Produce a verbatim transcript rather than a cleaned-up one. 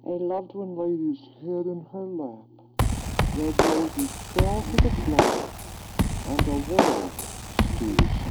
A loved one laid his head in her lap. Red roses fell to the floor, and the world stood